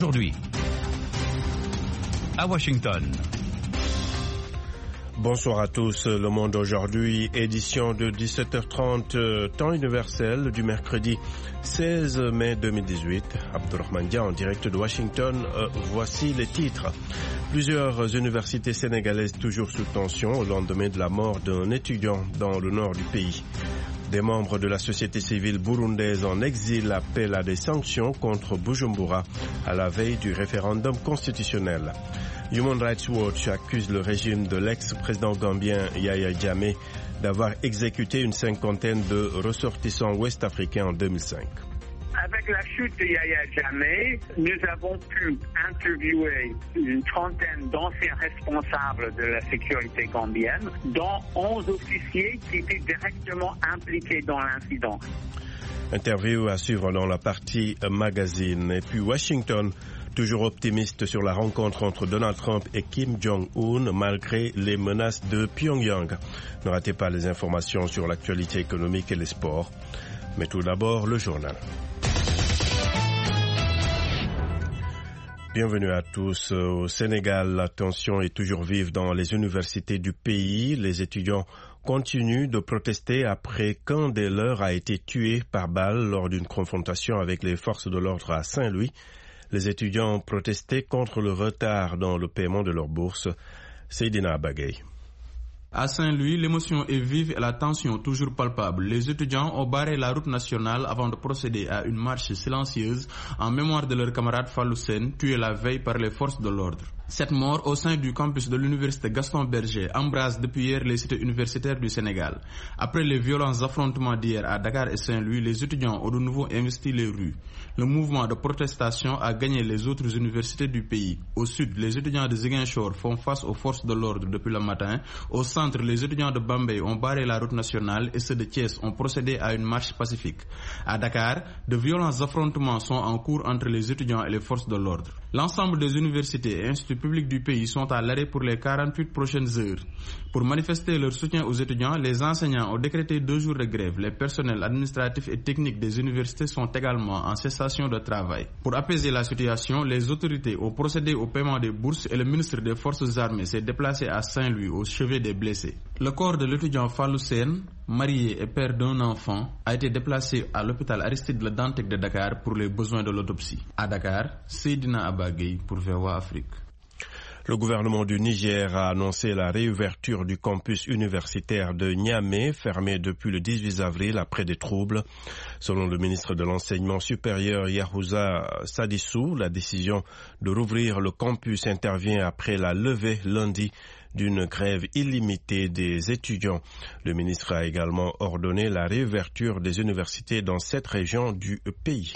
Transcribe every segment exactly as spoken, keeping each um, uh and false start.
Aujourd'hui, à Washington. Bonsoir à tous, Le Monde aujourd'hui, édition de dix-sept heures trente, temps universel du mercredi seize mai deux mille dix-huit. Abdurrahman Dia en direct de Washington, euh, voici les titres. Plusieurs universités sénégalaises toujours sous tension au lendemain de la mort d'un étudiant dans le nord du pays. Des membres de la société civile burundaise en exil appellent à des sanctions contre Bujumbura à la veille du référendum constitutionnel. Human Rights Watch accuse le régime de l'ex-président gambien Yahya Jammeh d'avoir exécuté une cinquantaine de ressortissants ouest-africains en deux mille cinq. Avec la chute de Yahya Jammeh, nous avons pu interviewer une trentaine d'anciens responsables de la sécurité gambienne, dont onze officiers qui étaient directement impliqués dans l'incident. Interview à suivre dans la partie magazine. Et puis Washington, toujours optimiste sur la rencontre entre Donald Trump et Kim Jong-un malgré les menaces de Pyongyang. Ne ratez pas les informations sur l'actualité économique et les sports. Mais tout d'abord, le journal. Bienvenue à tous. Au Sénégal, la tension est toujours vive dans les universités du pays. Les étudiants continuent de protester après qu'un des leurs a été tué par balle lors d'une confrontation avec les forces de l'ordre à Saint-Louis. Les étudiants ont protesté contre le retard dans le paiement de leur bourse. Seydina Abagay. À Saint-Louis, l'émotion est vive et la tension toujours palpable. Les étudiants ont barré la route nationale avant de procéder à une marche silencieuse en mémoire de leur camarade Fallou Sène, tué la veille par les forces de l'ordre. Cette mort au sein du campus de l'université Gaston Berger embrase depuis hier les cités universitaires du Sénégal. Après les violents affrontements d'hier à Dakar et Saint-Louis, les étudiants ont de nouveau investi les rues. Le mouvement de protestation a gagné les autres universités du pays. Au sud, les étudiants de Ziguinchor font face aux forces de l'ordre depuis le matin. Au centre, les étudiants de Bambey ont barré la route nationale et ceux de Thiès ont procédé à une marche pacifique. À Dakar, de violents affrontements sont en cours entre les étudiants et les forces de l'ordre. L'ensemble des universités et instituts publics du pays sont à l'arrêt pour les quarante-huit prochaines heures. Pour manifester leur soutien aux étudiants, les enseignants ont décrété deux jours de grève. Les personnels administratifs et techniques des universités sont également en cessation de travail. Pour apaiser la situation, les autorités ont procédé au paiement des bourses et le ministre des Forces armées s'est déplacé à Saint-Louis au chevet des blessés. Le corps de l'étudiant Fallou Sène, marié et père d'un enfant, a été déplacé à l'hôpital Aristide Le Dantec de Dakar pour les besoins de l'autopsie. À Dakar, Seydina Abagay pour V O A Afrique. Le gouvernement du Niger a annoncé la réouverture du campus universitaire de Niamey, fermé depuis le dix-huit avril après des troubles. Selon le ministre de l'Enseignement supérieur Yahouza Sadissou, la décision de rouvrir le campus intervient après la levée lundi d'une grève illimitée des étudiants. Le ministre a également ordonné la réouverture des universités dans cette région du pays.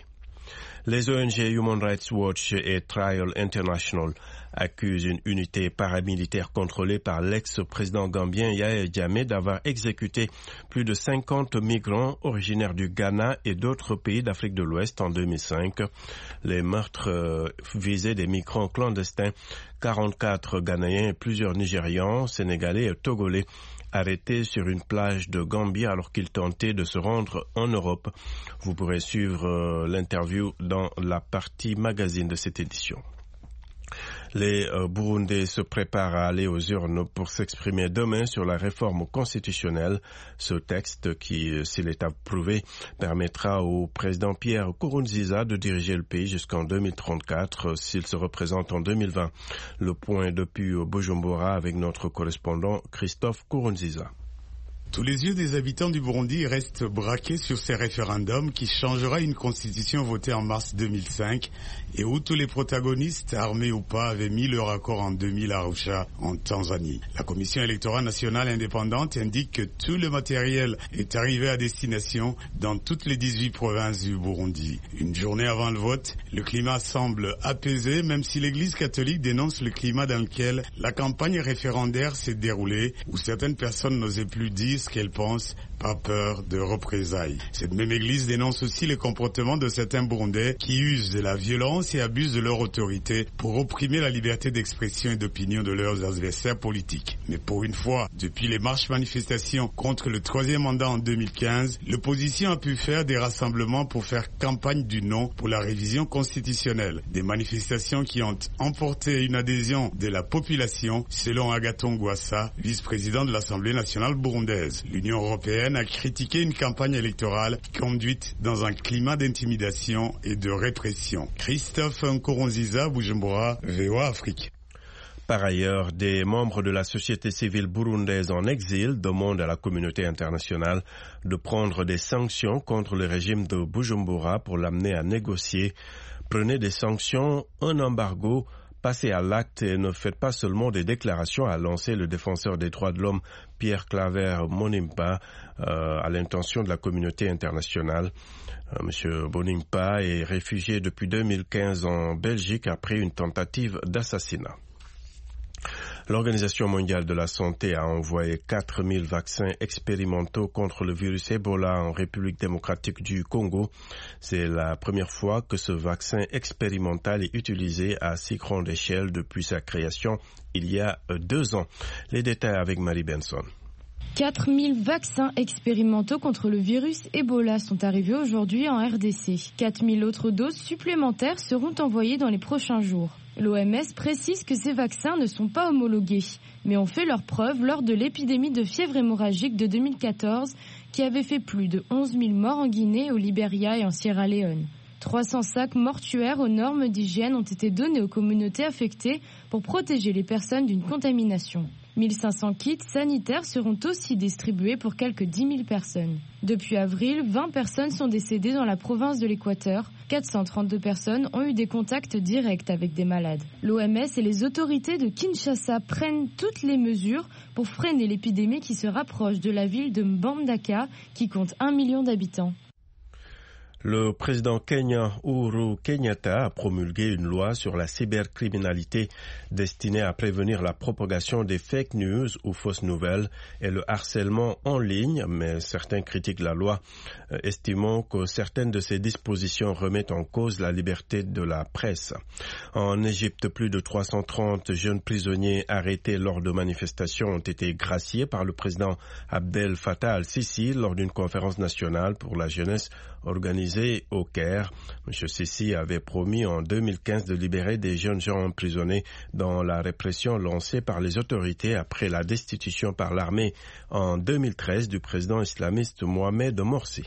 Les O N G Human Rights Watch et Trial International accusent une unité paramilitaire contrôlée par l'ex-président gambien Yahya Jammeh d'avoir exécuté plus de cinquante migrants originaires du Ghana et d'autres pays d'Afrique de l'Ouest en deux mille cinq. Les meurtres euh, visaient des migrants clandestins, quarante-quatre Ghanéens et plusieurs Nigérians, Sénégalais et Togolais, arrêtés sur une plage de Gambie alors qu'ils tentaient de se rendre en Europe. Vous pourrez suivre euh, l'interview dans la partie magazine de cette édition. Les euh, Burundais se préparent à aller aux urnes pour s'exprimer demain sur la réforme constitutionnelle. Ce texte, qui, s'il est approuvé, permettra au président Pierre Nkurunziza de diriger le pays jusqu'en deux mille trente-quatre s'il se représente en deux mille vingt. Le point depuis Bujumbura avec notre correspondant Christophe Nkurunziza. Tous les yeux des habitants du Burundi restent braqués sur ces référendums qui changera une constitution votée en mars deux mille cinq et où tous les protagonistes, armés ou pas, avaient mis leur accord en deux mille à Arusha, en Tanzanie. La Commission électorale nationale indépendante indique que tout le matériel est arrivé à destination dans toutes les dix-huit provinces du Burundi. Une journée avant le vote, le climat semble apaisé, même si l'Église catholique dénonce le climat dans lequel la campagne référendaire s'est déroulée, où certaines personnes n'osaient plus dire ce qu'elles pensent par peur de représailles. Cette même église dénonce aussi le comportement de certains Burundais qui usent de la violence et abusent de leur autorité pour opprimer la liberté d'expression et d'opinion de leurs adversaires politiques. Mais pour une fois, depuis les marches manifestations contre le troisième mandat en deux mille quinze, l'opposition a pu faire des rassemblements pour faire campagne du non pour la révision constitutionnelle. Des manifestations qui ont emporté une adhésion de la population, selon Agathon Rwasa, vice-président de l'Assemblée nationale burundaise. L'Union européenne a critiqué une campagne électorale conduite dans un climat d'intimidation et de répression. Christophe Nkurunziza, Bujumbura, V O A Afrique. Par ailleurs, des membres de la société civile burundaise en exil demandent à la communauté internationale de prendre des sanctions contre le régime de Bujumbura pour l'amener à négocier. Prenez des sanctions, un embargo, passez à l'acte et ne faites pas seulement des déclarations, a lancé le défenseur des droits de l'homme Pierre Claver Mbonimpa euh, à l'intention de la communauté internationale. Euh, Monsieur Mbonimpa est réfugié depuis deux mille quinze en Belgique après une tentative d'assassinat. L'Organisation mondiale de la santé a envoyé quatre mille vaccins expérimentaux contre le virus Ebola en République démocratique du Congo. C'est la première fois que ce vaccin expérimental est utilisé à si grande échelle depuis sa création il y a deux ans. Les détails avec Marie Benson. quatre mille vaccins expérimentaux contre le virus Ebola sont arrivés aujourd'hui en R D C. quatre mille autres doses supplémentaires seront envoyées dans les prochains jours. L'O M S précise que ces vaccins ne sont pas homologués, mais ont fait leurs preuves lors de l'épidémie de fièvre hémorragique de deux mille quatorze qui avait fait plus de onze mille morts en Guinée, au Libéria et en Sierra Leone. trois cents sacs mortuaires aux normes d'hygiène ont été donnés aux communautés affectées pour protéger les personnes d'une contamination. mille cinq cents kits sanitaires seront aussi distribués pour quelques dix mille personnes. Depuis avril, vingt personnes sont décédées dans la province de l'Équateur. quatre cent trente-deux personnes ont eu des contacts directs avec des malades. L'O M S et les autorités de Kinshasa prennent toutes les mesures pour freiner l'épidémie qui se rapproche de la ville de Mbandaka, qui compte un million d'habitants. Le président kenyan Uhuru Kenyatta a promulgué une loi sur la cybercriminalité destinée à prévenir la propagation des fake news ou fausses nouvelles et le harcèlement en ligne, mais certains critiquent la loi, euh, estimant que certaines de ces dispositions remettent en cause la liberté de la presse. En Égypte, plus de trois cent trente jeunes prisonniers arrêtés lors de manifestations ont été graciés par le président Abdel Fattah al-Sisi lors d'une conférence nationale pour la jeunesse organisée au Caire. M. Sisi avait promis en deux mille quinze de libérer des jeunes gens emprisonnés dans la répression lancée par les autorités après la destitution par l'armée en deux mille treize du président islamiste Mohamed Morsi.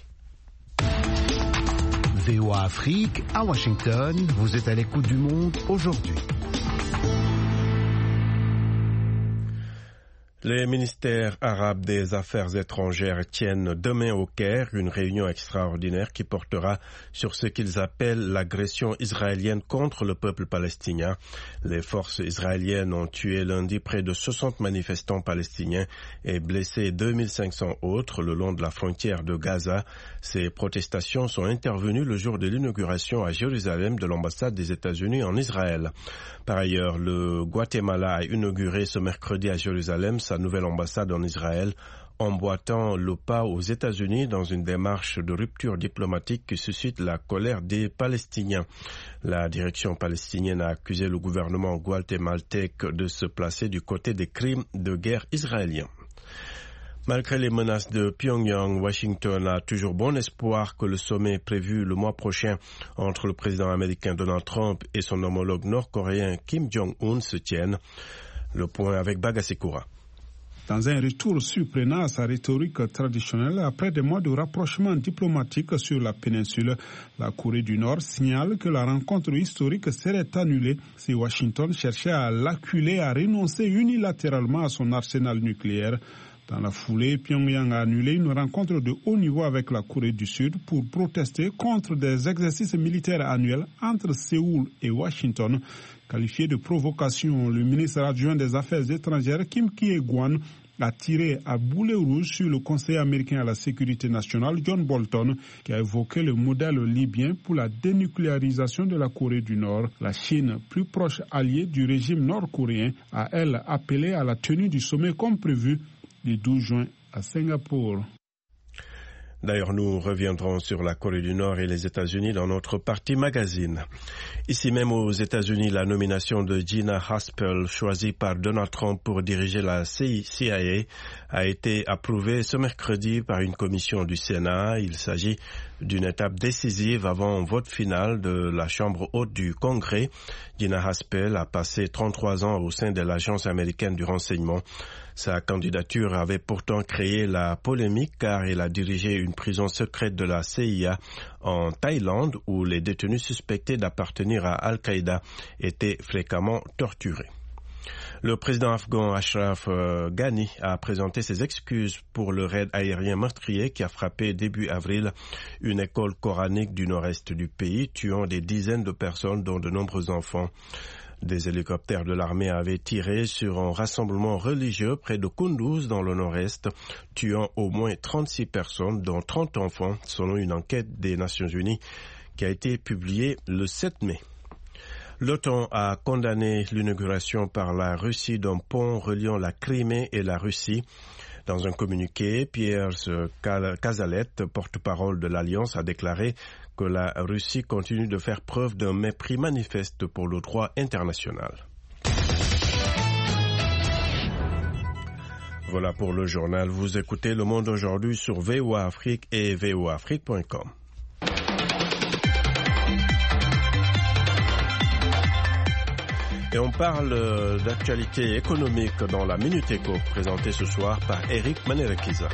V O A Afrique, à Washington, vous êtes à l'écoute du monde aujourd'hui. Les ministères arabes des Affaires étrangères tiennent demain au Caire une réunion extraordinaire qui portera sur ce qu'ils appellent l'agression israélienne contre le peuple palestinien. Les forces israéliennes ont tué lundi près de soixante manifestants palestiniens et blessé deux mille cinq cents autres le long de la frontière de Gaza. Ces protestations sont intervenues le jour de l'inauguration à Jérusalem de l'ambassade des États-Unis en Israël. Par ailleurs, le Guatemala a inauguré ce mercredi à Jérusalem sa nouvelle ambassade en Israël, emboîtant le pas aux États-Unis dans une démarche de rupture diplomatique qui suscite la colère des Palestiniens. La direction palestinienne a accusé le gouvernement guatémaltèque de se placer du côté des crimes de guerre israéliens. Malgré les menaces de Pyongyang, Washington a toujours bon espoir que le sommet prévu le mois prochain entre le président américain Donald Trump et son homologue nord-coréen Kim Jong-un se tienne. Le point avec Bagasekura. Dans un retour surprenant à sa rhétorique traditionnelle, après des mois de rapprochement diplomatique sur la péninsule, la Corée du Nord signale que la rencontre historique serait annulée si Washington cherchait à l'acculer à renoncer unilatéralement à son arsenal nucléaire. Dans la foulée, Pyongyang a annulé une rencontre de haut niveau avec la Corée du Sud pour protester contre des exercices militaires annuels entre Séoul et Washington. Qualifié de provocation, le ministre adjoint des Affaires étrangères Kim Kye-gwan a tiré à boulet rouge sur le conseiller américain à la sécurité nationale John Bolton, qui a évoqué le modèle libyen pour la dénucléarisation de la Corée du Nord. La Chine, plus proche alliée du régime nord-coréen, a elle appelé à la tenue du sommet comme prévu le douze juin à Singapour. D'ailleurs, nous reviendrons sur la Corée du Nord et les États-Unis dans notre partie magazine. Ici même aux États-Unis, la nomination de Gina Haspel, choisie par Donald Trump pour diriger la C I A, a été approuvée ce mercredi par une commission du Sénat. Il s'agit d'une étape décisive avant un vote final de la Chambre haute du Congrès. Gina Haspel a passé trente-trois ans au sein de l'Agence américaine du renseignement. Sa candidature avait pourtant créé la polémique car elle a dirigé une prison secrète de la C I A en Thaïlande où les détenus suspectés d'appartenir à Al-Qaïda étaient fréquemment torturés. Le président afghan Ashraf Ghani a présenté ses excuses pour le raid aérien meurtrier qui a frappé début avril une école coranique du nord-est du pays, tuant des dizaines de personnes dont de nombreux enfants. Des hélicoptères de l'armée avaient tiré sur un rassemblement religieux près de Kunduz dans le nord-est, tuant au moins trente-six personnes, dont trente enfants, selon une enquête des Nations Unies qui a été publiée le sept mai. L'OTAN a condamné l'inauguration par la Russie d'un pont reliant la Crimée et la Russie. Dans un communiqué, Pierre Cazalet, porte-parole de l'Alliance, a déclaré que la Russie continue de faire preuve d'un mépris manifeste pour le droit international. Voilà pour le journal. Vous écoutez Le Monde aujourd'hui sur V O A Afrique et V O A Afrique point com. Et on parle d'actualité économique dans la Minute Éco, présentée ce soir par Eric Manerekiza.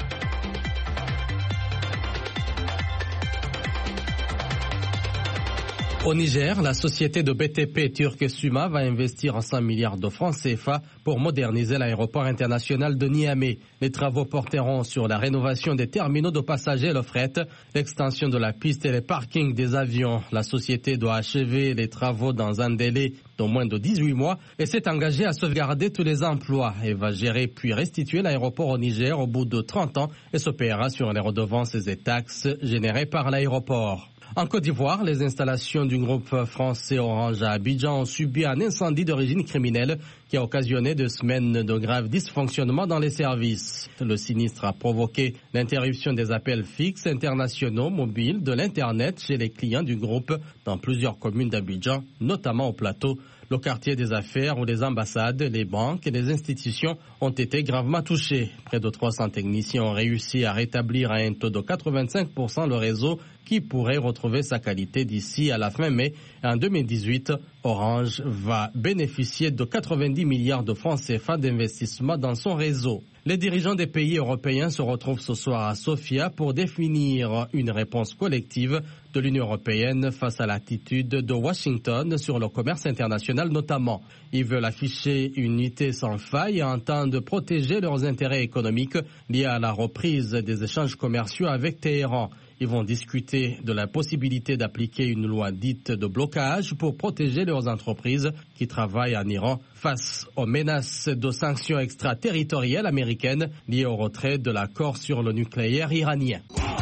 Au Niger, la société de B T P turque Suma va investir cent milliards de francs C F A pour moderniser l'aéroport international de Niamey. Les travaux porteront sur la rénovation des terminaux de passagers et le fret, l'extension de la piste et les parkings des avions. La société doit achever les travaux dans un délai de moins de dix-huit mois et s'est engagée à sauvegarder tous les emplois. Elle va gérer puis restituer l'aéroport au Niger au bout de trente ans et se paiera sur les redevances et taxes générées par l'aéroport. En Côte d'Ivoire, les installations du groupe français Orange à Abidjan ont subi un incendie d'origine criminelle qui a occasionné deux semaines de graves dysfonctionnements dans les services. Le sinistre a provoqué l'interruption des appels fixes internationaux mobiles de l'Internet chez les clients du groupe dans plusieurs communes d'Abidjan, notamment au plateau. Le quartier des affaires où les ambassades, les banques et les institutions ont été gravement touchés. Près de trois cents techniciens ont réussi à rétablir à un taux de quatre-vingt-cinq pour cent le réseau qui pourrait retrouver sa qualité d'ici à la fin mai. En deux mille dix-huit, Orange va bénéficier de quatre-vingt-dix milliards de francs C F A d'investissement dans son réseau. Les dirigeants des pays européens se retrouvent ce soir à Sofia pour définir une réponse collective de l'Union européenne face à l'attitude de Washington sur le commerce international notamment. Ils veulent afficher une unité sans faille et entendent protéger leurs intérêts économiques liés à la reprise des échanges commerciaux avec Téhéran. Ils vont discuter de la possibilité d'appliquer une loi dite de blocage pour protéger leurs entreprises qui travaillent en Iran face aux menaces de sanctions extraterritoriales américaines liées au retrait de l'accord sur le nucléaire iranien.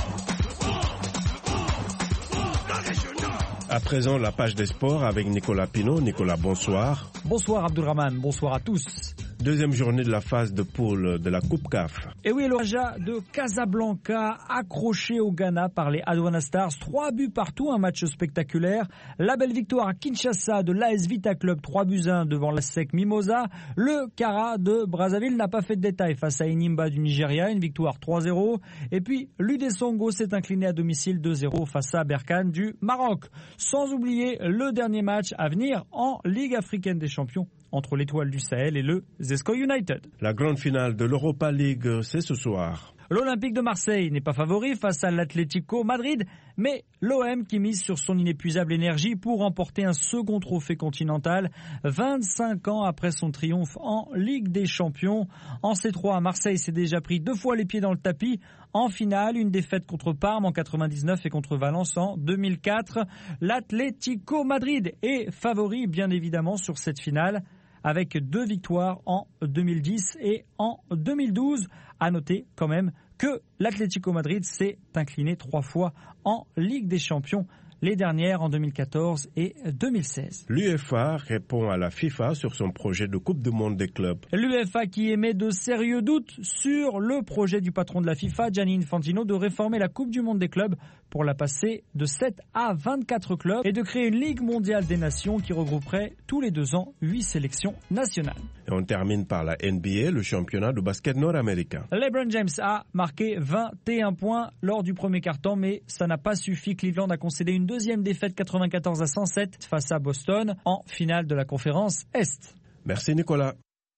À présent, la page des sports avec Nicolas Pinault. Nicolas, bonsoir. Bonsoir Abdulrahman, bonsoir à tous. Deuxième journée de la phase de poule de la Coupe C A F. Et oui, le Raja de Casablanca accroché au Ghana par les Aduana Stars. Trois buts partout, un match spectaculaire. La belle victoire à Kinshasa de l'A S Vita Club, trois buts à un devant la S E C Mimosa. Le Kara de Brazzaville n'a pas fait de détail face à Enimba du Nigeria, une victoire trois zéro. Et puis l'U D Songo s'est incliné à domicile deux zéro face à Berkane du Maroc. Sans oublier le dernier match à venir en Ligue africaine des champions entre l'Étoile du Sahel et le Zesco United. La grande finale de l'Europa League, c'est ce soir. L'Olympique de Marseille n'est pas favori face à l'Atlético Madrid, mais l'O M qui mise sur son inépuisable énergie pour remporter un second trophée continental vingt-cinq ans après son triomphe en Ligue des Champions. En C trois, Marseille s'est déjà pris deux fois les pieds dans le tapis. En finale, une défaite contre Parme en quatre-vingt-dix-neuf et contre Valence en deux mille quatre. L'Atlético Madrid est favori bien évidemment sur cette finale, avec deux victoires en deux mille dix et en deux mille douze. À noter quand même que l'Atlético Madrid s'est incliné trois fois en Ligue des Champions les dernières en deux mille quatorze et deux mille seize. L'U E F A répond à la FIFA sur son projet de Coupe du Monde des clubs. L'U E F A qui émet de sérieux doutes sur le projet du patron de la FIFA, Gianni Infantino, de réformer la Coupe du Monde des clubs pour la passer de sept à vingt-quatre clubs et de créer une Ligue mondiale des nations qui regrouperait tous les deux ans huit sélections nationales. Et on termine par la N B A, le championnat de basket nord-américain. LeBron James a marqué vingt et un points lors du premier quart-temps, mais ça n'a pas suffi. Cleveland a concédé une deuxième défaite quatre-vingt-quatorze à cent sept face à Boston en finale de la conférence Est. Merci Nicolas.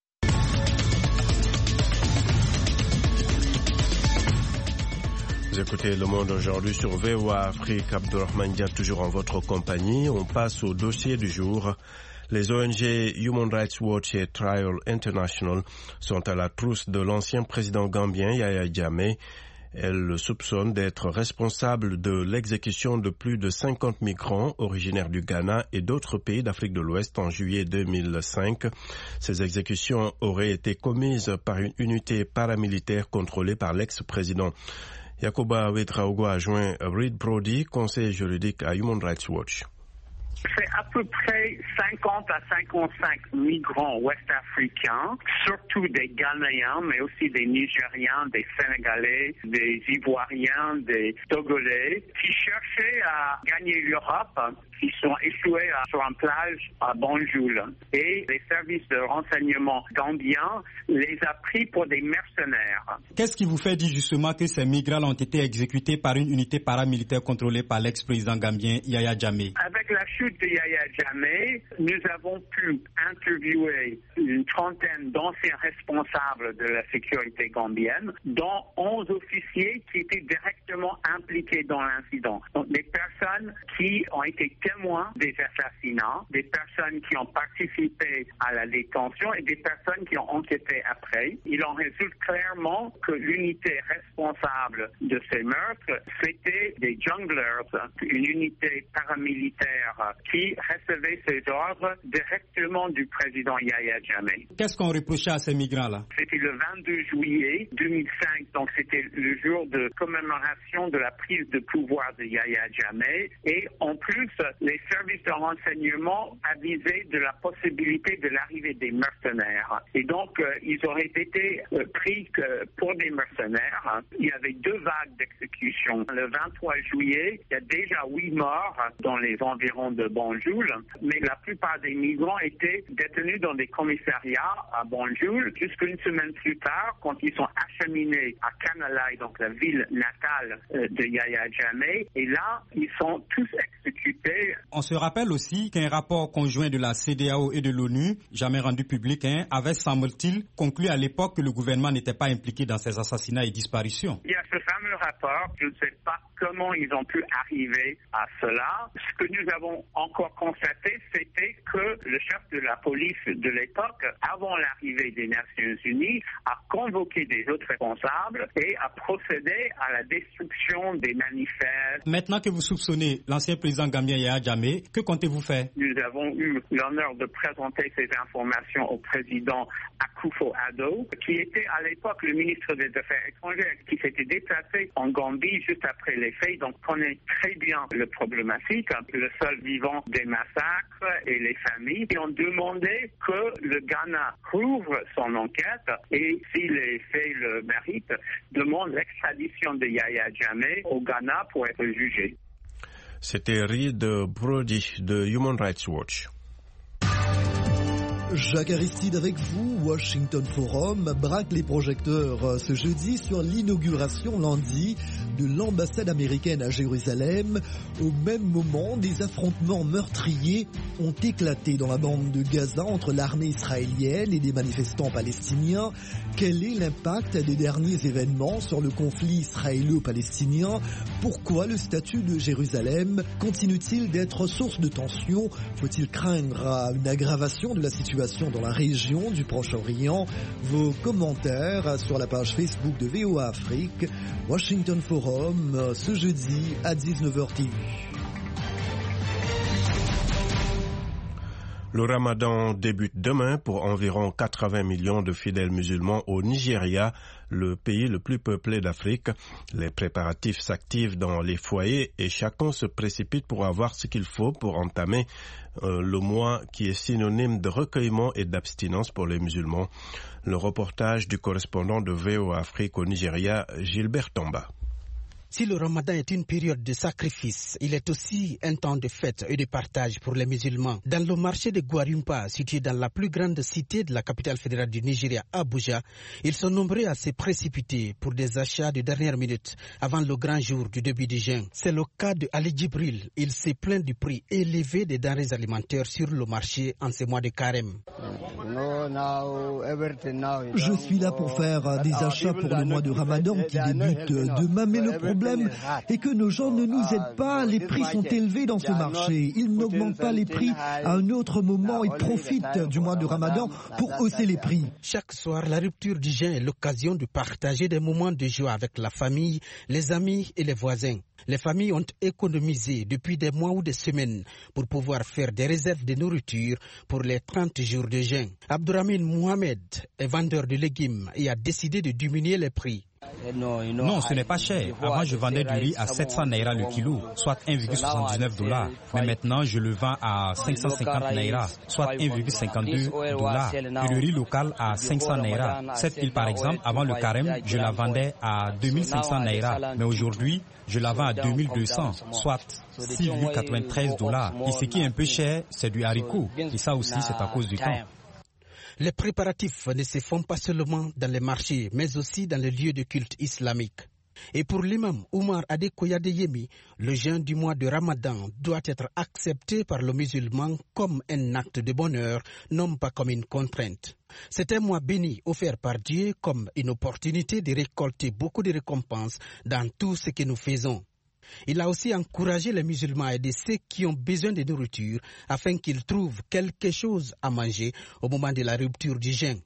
Vous écoutez Le Monde aujourd'hui sur V O A Afrique. Abdourahmane Dia toujours en votre compagnie. On passe au dossier du jour. Les O N G Human Rights Watch et Trial International sont à la trousse de l'ancien président gambien Yahya Jammeh. Elles le soupçonnent d'être responsable de l'exécution de plus de cinquante migrants originaires du Ghana et d'autres pays d'Afrique de l'Ouest en juillet deux mille cinq. Ces exécutions auraient été commises par une unité paramilitaire contrôlée par l'ex-président. Yacoba Ouedraogo a joint Reed Brody, conseiller juridique à Human Rights Watch. C'est à peu près cinquante à cinquante-cinq migrants ouest-africains, surtout des Ghanéens, mais aussi des Nigériens, des Sénégalais, des Ivoiriens, des Togolais, qui cherchaient à gagner l'Europe, qui sont échoués sur une plage à Banjul. Et les services de renseignement gambiens les a pris pour des mercenaires. Qu'est-ce qui vous fait dire justement que ces migrants ont été exécutés par une unité paramilitaire contrôlée par l'ex-président gambien Yahya Jammeh? Avec la chute de Yahya Jammeh, nous avons pu interviewer une trentaine d'anciens responsables de la sécurité gambienne, dont onze officiers qui étaient directement impliqués dans l'incident. Donc des personnes qui ont été témoins des assassinats, des personnes qui ont participé à la détention et des personnes qui ont enquêté après. Il en résulte clairement que l'unité responsable de ces meurtres, c'était des junglers, une unité paramilitaire qui recevait ses ordres directement du président Yahya Jammeh. Qu'est-ce qu'on reprochait à ces migrants-là? C'était le vingt-deux juillet deux mille cinq, donc c'était le jour de commémoration de la prise de pouvoir de Yahya Jammeh. Et en plus, les services de renseignement avisaient de la possibilité de l'arrivée des mercenaires. Et donc, euh, ils auraient été euh, pris que pour des mercenaires. Il y avait deux vagues d'exécution. Le vingt-trois juillet, il y a déjà huit morts dans les environs de Banjul, mais la plupart des migrants étaient détenus dans des commissariats à Banjul. Jusqu'une semaine plus tard, quand ils sont acheminés à Kanalai, donc la ville natale euh, de Yahya Jammeh, et là, ils sont tous exécutés. On se rappelle aussi qu'un rapport conjoint de la C D A O et de l'ONU, jamais rendu public, hein, avait, semble-t-il, conclu à l'époque que le gouvernement n'était pas impliqué dans ces assassinats et disparitions. Il y a ce fameux rapport, je ne sais pas comment ils ont pu arriver à cela. Ce que nous avons encore constaté, c'était que le chef de la police de l'époque, avant l'arrivée des Nations Unies, a convoqué des autres responsables et a procédé à la destruction des manifestes. Maintenant que vous soupçonnez l'ancien président gambien Yahya Jammeh, que comptez-vous faire? Nous avons eu l'honneur de présenter ces informations au président Akufo-Addo, qui était à l'époque le ministre des Affaires étrangères, qui s'était déplacé en Gambie juste après les faits, donc connaît très bien le problématique, le sol vivant des massacres et les familles, et ont demandé que le Ghana rouvre son enquête et, si les faits le méritent, demande l'extradition de Yahya Jammeh au Ghana pour être jugé. C'était Reed Brody de Human Rights Watch. Jacques Aristide avec vous. Washington Forum braque les projecteurs ce jeudi sur l'inauguration lundi de l'ambassade américaine à Jérusalem. Au même moment, des affrontements meurtriers ont éclaté dans la bande de Gaza entre l'armée israélienne et des manifestants palestiniens. Quel est l'impact des derniers événements sur le conflit israélo-palestinien? Pourquoi le statut de Jérusalem continue-t-il d'être source de tension? Faut-il craindre une aggravation de la situation dans la région du Proche-Orient? Vos commentaires sur la page Facebook de V O A Afrique, Washington Forum, ce jeudi à dix-neuf heures T V. Le Ramadan débute demain pour environ quatre-vingts millions de fidèles musulmans au Nigeria, le pays le plus peuplé d'Afrique. Les préparatifs s'activent dans les foyers et chacun se précipite pour avoir ce qu'il faut pour entamer euh, le mois qui est synonyme de recueillement et d'abstinence pour les musulmans. Le reportage du correspondant de V O A Afrique au Nigeria, Gilbert Tomba. Si le Ramadan est une période de sacrifice, il est aussi un temps de fête et de partage pour les musulmans. Dans le marché de Gwarimpa, situé dans la plus grande cité de la capitale fédérale du Nigeria, Abuja, ils sont nombreux à se précipiter pour des achats de dernière minute avant le grand jour du début du jeûne. C'est le cas de Ali Djibril. Il s'est plaint du prix élevé des denrées alimentaires sur le marché en ces mois de carême. Je suis là pour faire des achats pour le mois de Ramadan qui débute demain, mais le problème est que nos gens ne nous aident pas. Les prix sont élevés dans ce marché. Ils n'augmentent pas les prix à un autre moment et profitent du mois de Ramadan pour hausser les prix. Chaque soir, la rupture du jeûne est l'occasion de partager des moments de joie avec la famille, les amis et les voisins. Les familles ont économisé depuis des mois ou des semaines pour pouvoir faire des réserves de nourriture pour les trente jours de jeûne. Abdourahmane Mohamed est vendeur de légumes et a décidé de diminuer les prix. Non, ce n'est pas cher. Avant, je vendais du riz à sept cents naira le kilo, soit un virgule soixante-dix-neuf dollars. Mais maintenant, je le vends à cinq cent cinquante naira, soit un virgule cinquante-deux dollars. Et le riz local à cinq cents naira. Cette huile, par exemple, avant le carême, je la vendais à deux mille cinq cents naira. Mais aujourd'hui, je la vends à deux mille deux cents, soit six virgule quatre-vingt-treize dollars. Et ce qui est un peu cher, c'est du haricot. Et ça aussi, c'est à cause du temps. Les préparatifs ne se font pas seulement dans les marchés, mais aussi dans les lieux de culte islamique. Et pour l'imam Oumar Adekoya Yemi, le jeûne du mois de Ramadan doit être accepté par le musulman comme un acte de bonheur, non pas comme une contrainte. C'est un mois béni offert par Dieu comme une opportunité de récolter beaucoup de récompenses dans tout ce que nous faisons. Il a aussi encouragé les musulmans à aider ceux qui ont besoin de nourriture afin qu'ils trouvent quelque chose à manger au moment de la rupture du jeûne.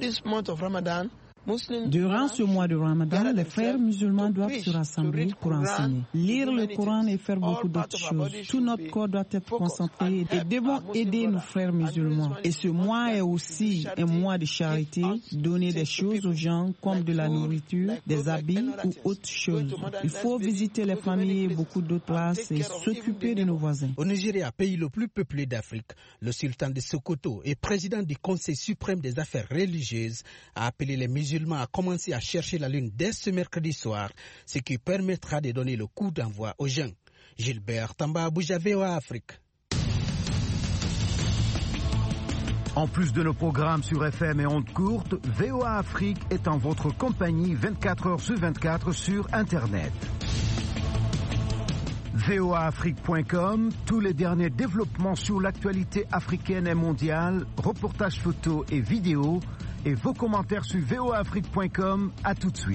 Durant ce mois de Ramadan, les frères musulmans doivent se rassembler pour enseigner, lire le Coran et faire beaucoup d'autres choses. Tout notre corps doit être concentré et devons aider nos frères musulmans. Et ce mois est aussi un mois de charité, donner des choses aux gens comme de la nourriture, des habits ou autres choses. Il faut visiter les familles et beaucoup d'autres places et s'occuper de nos voisins. Au Nigeria, pays le plus peuplé d'Afrique, le sultan de Sokoto et président du Conseil suprême des affaires religieuses a appelé les musulmans a commencé à chercher la lune dès ce mercredi soir, ce qui permettra de donner le coup d'envoi aux jeunes. Gilbert Tamba, Abuja, V O A Afrique. En plus de nos programmes sur F M et ondes courtes, V O A Afrique est en votre compagnie vingt-quatre heures sur vingt-quatre sur Internet. V O A Afrique point com, tous les derniers développements sur l'actualité africaine et mondiale, reportages photos et vidéos, et vos commentaires sur V O A Afrique point com. À tout de suite.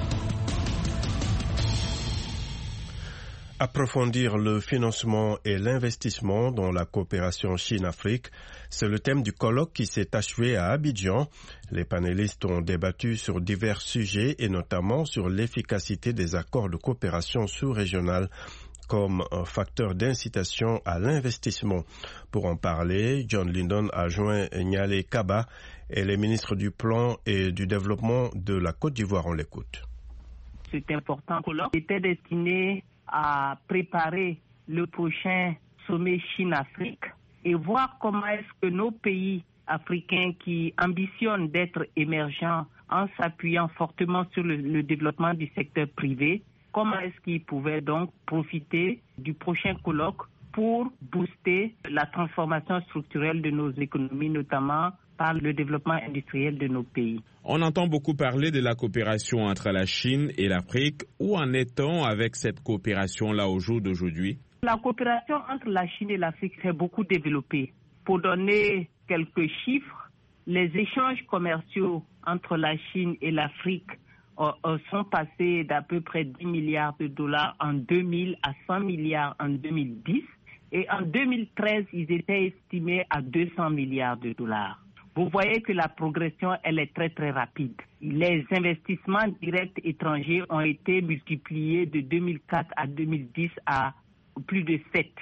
Approfondir le financement et l'investissement dans la coopération Chine-Afrique, c'est le thème du colloque qui s'est achevé à Abidjan. Les panélistes ont débattu sur divers sujets et notamment sur l'efficacité des accords de coopération sous-régionale comme un facteur d'incitation à l'investissement. Pour en parler, John Lindon a joint Nyale Kaba et les ministres du Plan et du Développement de la Côte d'Ivoire. On l'écoute. Cet important colloque était destiné à préparer le prochain sommet Chine-Afrique et voir comment est-ce que nos pays africains qui ambitionnent d'être émergents en s'appuyant fortement sur le, le développement du secteur privé, comment est-ce qu'ils pouvaient donc profiter du prochain colloque pour booster la transformation structurelle de nos économies, notamment par le développement industriel de nos pays. On entend beaucoup parler de la coopération entre la Chine et l'Afrique. Où en est-on avec cette coopération-là au jour d'aujourd'hui? La coopération entre la Chine et l'Afrique s'est beaucoup développée. Pour donner quelques chiffres, les échanges commerciaux entre la Chine et l'Afrique sont passés d'à peu près dix milliards de dollars en deux mille à cent milliards en deux mille dix. Et en deux mille treize, ils étaient estimés à deux cents milliards de dollars. Vous voyez que la progression, elle est très très rapide. Les investissements directs étrangers ont été multipliés de deux mille quatre à deux mille dix à plus de sept.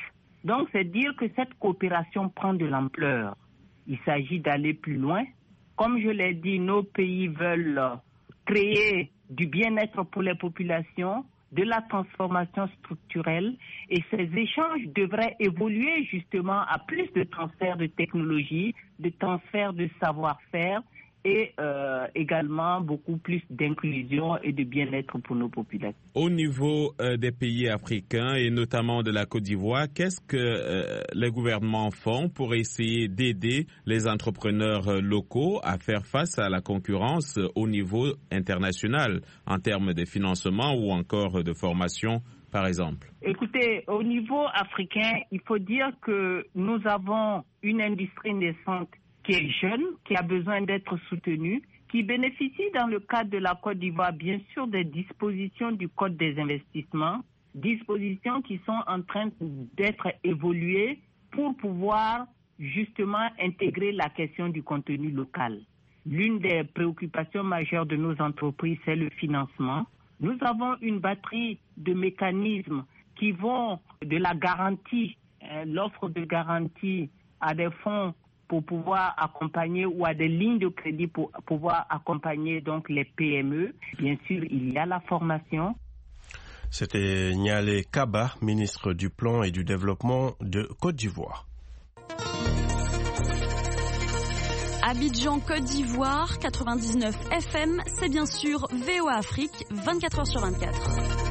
Donc, c'est dire que cette coopération prend de l'ampleur. Il s'agit d'aller plus loin. Comme je l'ai dit, nos pays veulent créer du bien-être pour les populations, de la transformation structurelle, et ces échanges devraient évoluer justement à plus de transfert de technologie, de transfert de savoir-faire, et euh, également beaucoup plus d'inclusion et de bien-être pour nos populations. Au niveau euh, des pays africains et notamment de la Côte d'Ivoire, qu'est-ce que euh, les gouvernements font pour essayer d'aider les entrepreneurs euh, locaux à faire face à la concurrence euh, au niveau international en termes de financement ou encore de formation, par exemple? Écoutez, au niveau africain, il faut dire que nous avons une industrie naissante qui est jeune, qui a besoin d'être soutenue, qui bénéficie dans le cadre de la Côte d'Ivoire, bien sûr, des dispositions du Code des investissements, dispositions qui sont en train d'être évoluées pour pouvoir justement intégrer la question du contenu local. L'une des préoccupations majeures de nos entreprises, c'est le financement. Nous avons une batterie de mécanismes qui vont de la garantie, hein, l'offre de garantie à des fonds pour pouvoir accompagner ou à des lignes de crédit pour pouvoir accompagner donc les P M E. Bien sûr, il y a la formation. C'était Nialé Kaba, ministre du Plan et du Développement de Côte d'Ivoire. Abidjan, Côte d'Ivoire, quatre-vingt-dix-neuf F M, c'est bien sûr V O A Afrique, vingt-quatre heures sur vingt-quatre.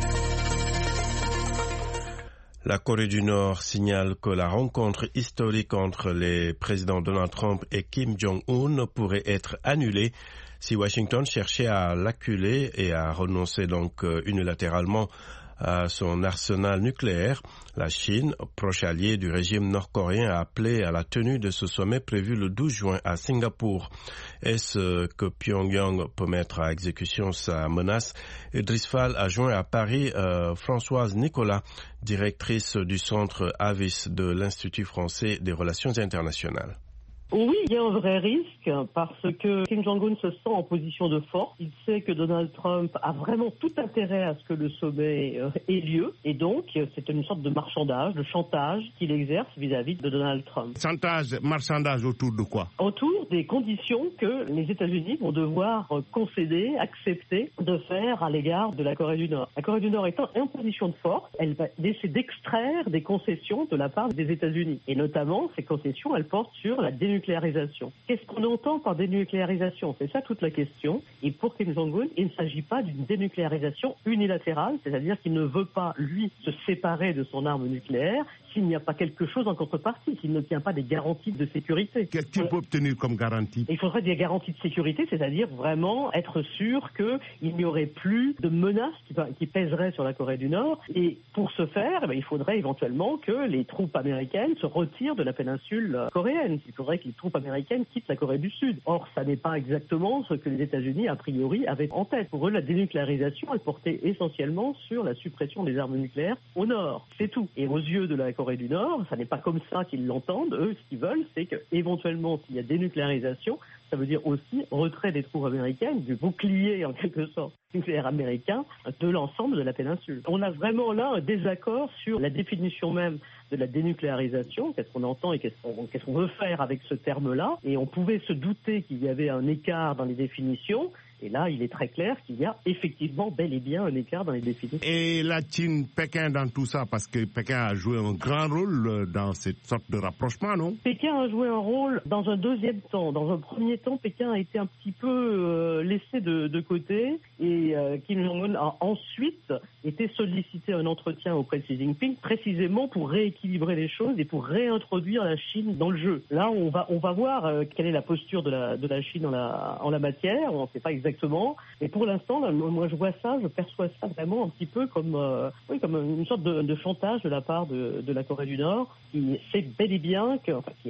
La Corée du Nord signale que la rencontre historique entre les présidents Donald Trump et Kim Jong-un pourrait être annulée si Washington cherchait à l'acculer et à renoncer donc unilatéralement à son arsenal nucléaire. La Chine, proche alliée du régime nord-coréen, a appelé à la tenue de ce sommet prévu le douze juin à Singapour. Est-ce que Pyongyang peut mettre à exécution sa menace? Idriss Fall a joint à Paris euh, Françoise Nicolas, directrice du centre Avis de l'Institut français des relations internationales. Oui, il y a un vrai risque parce que Kim Jong-un se sent en position de force. Il sait que Donald Trump a vraiment tout intérêt à ce que le sommet euh, ait lieu. Et donc, c'est une sorte de marchandage, de chantage qu'il exerce vis-à-vis de Donald Trump. Chantage, marchandage autour de quoi? Autour des conditions que les États-Unis vont devoir concéder, accepter de faire à l'égard de la Corée du Nord. La Corée du Nord étant en position de force, elle va essayer d'extraire des concessions de la part des États-Unis. Et notamment, ces concessions, elles portent sur la dénucléarisation. Qu'est-ce qu'on entend par dénucléarisation? C'est ça toute la question. Et pour Kim Jong-un, il ne s'agit pas d'une dénucléarisation unilatérale, c'est-à-dire qu'il ne veut pas, lui, se séparer de son arme nucléaire s'il n'y a pas quelque chose en contrepartie, s'il ne tient pas des garanties de sécurité. Qu'est-ce qu'il peut obtenir comme garantie? Il faudrait des garanties de sécurité, c'est-à-dire vraiment être sûr qu'il n'y aurait plus de menaces qui, qui pèseraient sur la Corée du Nord. Et pour ce faire, eh bien, il faudrait éventuellement que les troupes américaines se retirent de la péninsule coréenne. Il faudrait que les troupes américaines quittent la Corée du Sud. Or, ça n'est pas exactement ce que les États-Unis, a priori, avaient en tête. Pour eux, la dénucléarisation, elle portait essentiellement sur la suppression des armes nucléaires au Nord. C'est tout. Et aux yeux de la Corée du Nord, ça n'est pas comme ça qu'ils l'entendent. Eux, ce qu'ils veulent, c'est qu'éventuellement, s'il y a dénucléarisation, ça veut dire aussi retrait des troupes américaines, du bouclier en quelque sorte nucléaire américain de l'ensemble de la péninsule. On a vraiment là un désaccord sur la définition même de la dénucléarisation, qu'est-ce qu'on entend et qu'est-ce qu'on, qu'est-ce qu'on veut faire avec ce terme-là. Et on pouvait se douter qu'il y avait un écart dans les définitions. Et là, il est très clair qu'il y a effectivement bel et bien un écart dans les définitions. Et la Chine, Pékin dans tout ça, parce que Pékin a joué un grand rôle dans cette sorte de rapprochement, non? Pékin a joué un rôle dans un deuxième temps. Dans un premier temps, Pékin a été un petit peu euh, laissé de, de côté et euh, Kim Jong-un a ensuite été sollicité à un entretien auprès de Xi Jinping précisément pour rééquilibrer les choses et pour réintroduire la Chine dans le jeu. Là, on va, on va voir euh, quelle est la posture de la, de la Chine en la, en la matière. On ne sait pas exactement. Et pour l'instant, là, moi je vois ça, je perçois ça vraiment un petit peu comme, euh, oui, comme une sorte de, de chantage de la part de, de la Corée du Nord, qui sait bel et bien que, enfin, qui est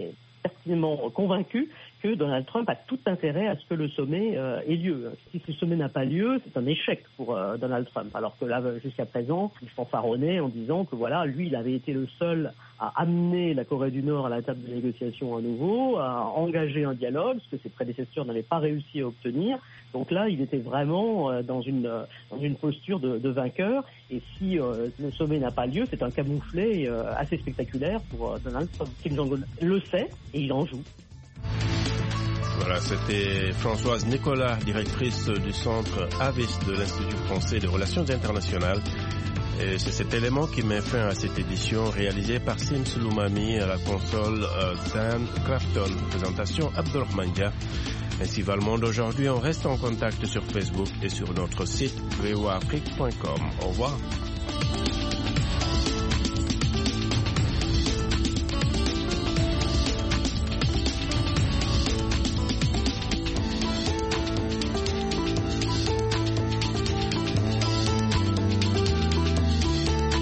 pertinemment convaincu que Donald Trump a tout intérêt à ce que le sommet euh, ait lieu. Si ce sommet n'a pas lieu, c'est un échec pour euh, Donald Trump. Alors que là, jusqu'à présent, il fanfaronnait en disant que voilà, lui, il avait été le seul à amener la Corée du Nord à la table de négociation à nouveau, à engager un dialogue, ce que ses prédécesseurs n'avaient pas réussi à obtenir. Donc là, il était vraiment euh, dans une euh, dans une posture de, de vainqueur. Et si euh, le sommet n'a pas lieu, c'est un camouflet euh, assez spectaculaire pour euh, Donald Trump. Kim Jong-un le sait et il en joue. Voilà, c'était Françoise Nicolas, directrice du centre Avis de l'Institut français des relations internationales. Et c'est cet élément qui met fin à cette édition réalisée par Sims Loumami à la console euh, Dan Crafton. Présentation Abdulrahman Dia. Ainsi va le monde aujourd'hui. On reste en contact sur Facebook et sur notre site v o a afrique point com. Au revoir.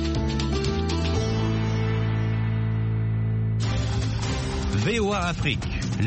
V O A Afrique.